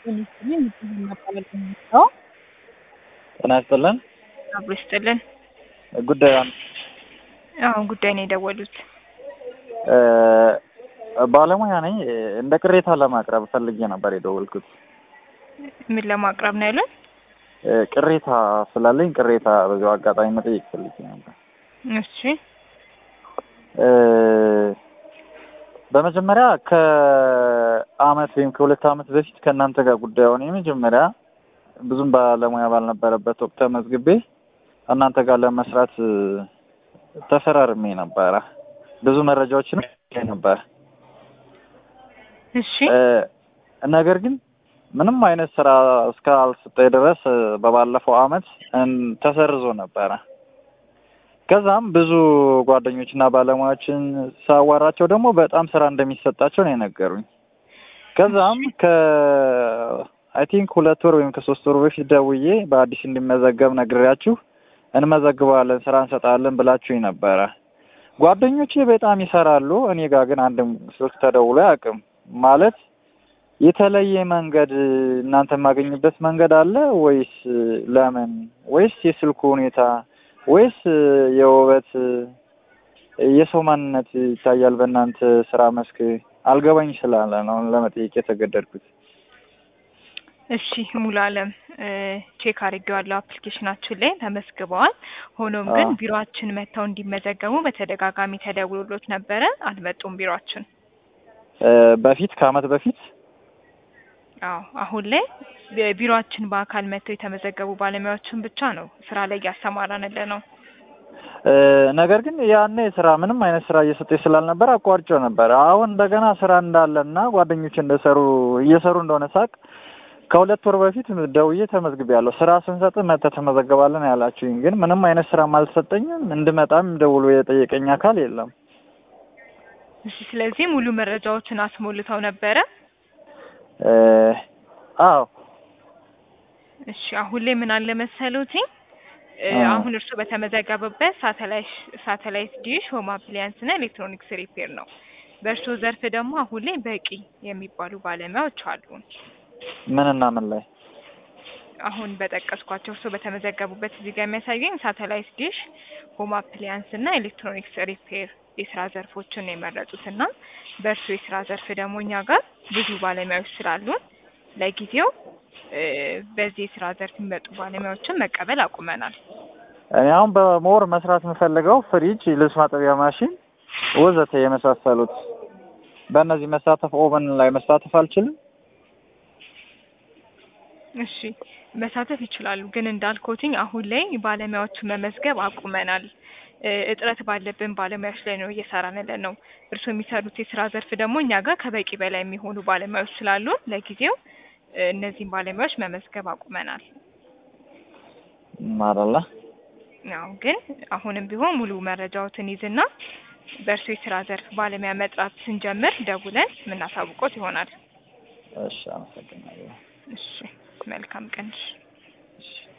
ጤና ይስጥልን። አብሮ ይስጥልን። ጉዳዩን ጉዳይ ነው የደወሉት። ባለሙያ ነኝ። እንደ ቅሬታ ለማቅረብ ፈልጌ ነበር የደወልኩት። ምን ለማቅረብ ነው ያለው? ቅሬታ ስላለኝ ቅሬታ በዚያው አጋጣሚ መጠየቅ ፈልጌ ነበር። እሺ። በመጀመሪያ ከአመት ወይም ከሁለት አመት በፊት ከእናንተ ጋር ጉዳዩን የመጀመሪያ ብዙም ባለሙያ ባልነበረበት ወቅት ተመዝግቤ እናንተ ጋር ለመስራት ተፈራርሜ ነበረ። ብዙ መረጃዎችን ነበር። እሺ። ነገር ግን ምንም አይነት ስራ እስካልሰጠኝ ድረስ በባለፈው አመት ተሰርዞ ነበረ። ከዛም ብዙ ጓደኞችና ባለሙያዎችን ሳዋራቸው ደግሞ በጣም ስራ እንደሚሰጣቸው ነው የነገሩኝ። ከዛም አይ ቲንክ 2 ወር ወይም ከ3 ወር በፊት ደውዬ በአዲስ እንዲመዘገብ ነግሬያችሁ እንመዘግባለን ስራ እንሰጣለን ብላችሁኝ ነበረ። ጓደኞቼ በጣም ይሰራሉ። እኔ ጋር ግን አንድም ስልክ ተደውሎ አያውቅም። ማለት የተለየ መንገድ እናንተ የማገኝበት መንገድ አለ ወይስ ለምን? ወይስ የስልኩ ሁኔታ ወይስ የውበት የሰው ማንነት ይታያል በእናንተ ስራ መስክ? አልገባኝ ስላለ ነው ለመጠየቅ የተገደድኩት። እሺ ሙሉ አለም ቼክ አድርጌዋለሁ። አፕሊኬሽናችን ላይ ተመዝግበዋል። ሆኖም ግን ቢሮአችን መጥተው እንዲመዘገቡ በተደጋጋሚ ተደውሎት ነበረ። አልመጡም ቢሮአችን። በፊት ከአመት በፊት አሁን ላይ ቢሮአችን በአካል መጥተው የተመዘገቡ ባለሙያዎችን ብቻ ነው ስራ ላይ ያሰማራንለ ነው። ነገር ግን ያኔ ስራ ምንም አይነት ስራ እየሰጠኝ ስላልነበር አቋርጬው ነበር። አሁን እንደገና ስራ እንዳለና ጓደኞች እየሰሩ እንደሆነ ሳቅ ከ2 ወር በፊት ደውዬ ተመዝግቤያለሁ። ስራ ስንሰጥ መጥተህ ተመዘገባለን ያላችሁኝ፣ ግን ምንም አይነት ስራም አልሰጠኝም። እንድመጣም ደውሎ የጠየቀኝ አካል የለም። እሺ። ስለዚህ ሙሉ መረጃዎችን አስሞልተው ነበረ? አዎ። እሺ። አሁን ላይ ምን አለ መሰሉት፣ አሁን እርሱ በተመዘገበበት ሳተላይት ዲሽ፣ ሆም አፕላያንስ እና ኤሌክትሮኒክስ ሪፔር ነው። በእርሱ ዘርፍ ደግሞ አሁን ላይ በቂ የሚባሉ ባለሙያዎች አሉ። ምንና ምን ላይ? አሁን በጠቀስኳቸው እርሱ በተመዘገቡበት እዚህ ጋር የሚያሳየኝ ሳተላይት ዲሽ፣ ሆም አፕላያንስ እና ኤሌክትሮኒክስ ሪፔር የስራ ዘርፎችን ነው የመረጡትና በእርሱ የስራ ዘርፍ ደግሞ እኛ ጋር ብዙ ባለሙያዎች ስላሉን ለጊዜው በዚህ የስራ ዘርፍ የሚመጡ ባለሙያዎችን መቀበል አቁመናል። እኔ አሁን በሞር መስራት የምፈልገው ፍሪጅ፣ ልብስ ማጠቢያ ማሽን ወዘተ የመሳሰሉት። በእነዚህ ኦቨን ላይ መሳተፍ አልችልም? እሺ መሳተፍ ይችላሉ። ግን እንዳልኩትኝ አሁን ላይ ባለሙያዎችን መመዝገብ አቁመናል። እጥረት ባለብን ባለሙያዎች ላይ ነው እየሰራን ያለ ነው። እርሱ የሚሰሩት የስራ ዘርፍ ደግሞ እኛ ጋር ከበቂ በላይ የሚሆኑ ባለሙያዎች ስላሉ ለጊዜው እነዚህን ባለሙያዎች መመዝገብ አቁመናል። ማራላ ነው። ግን አሁንም ቢሆን ሙሉ መረጃዎትን ይዝና በእርሱ የስራ ዘርፍ ባለሙያ መጥራት ስንጀምር ደውለን የምናሳውቆት ይሆናል። እሺ፣ አመሰግናለሁ። እሺ፣ መልካም ቀን። እሺ።